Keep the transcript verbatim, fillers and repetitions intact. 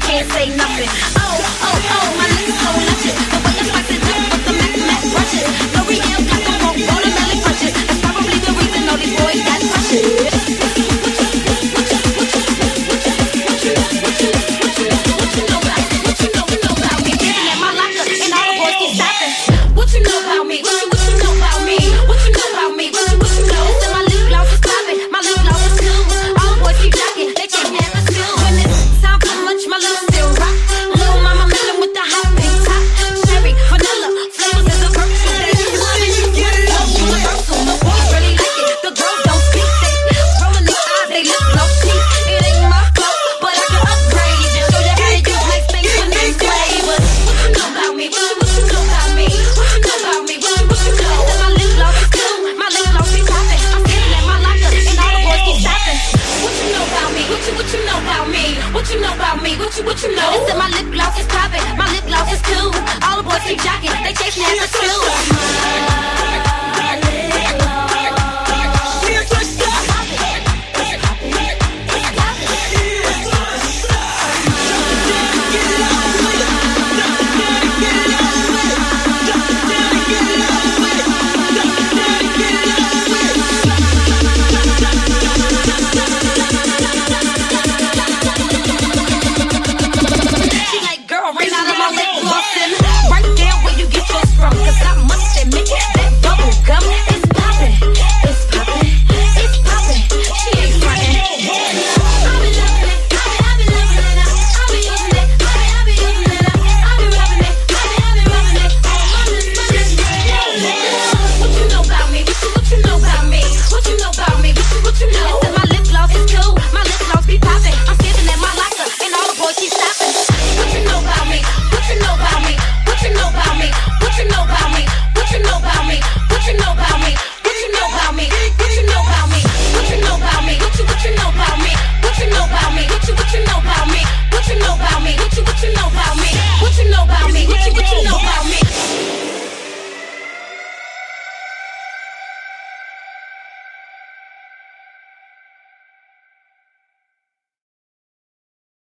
can't say nothing. Oh, oh, oh, my lips so luscious. The way I spice it up with the Mac Mac brushes. L'Oreal got the wrong watermelon crushes. That's probably the reason all these boys got crushes. What you know? They said my lip gloss is poppin', my lip gloss is cool. All the boys keep jockin', they chasing after school. What you know about me? What you, what you know about me? What you know about me? What you, what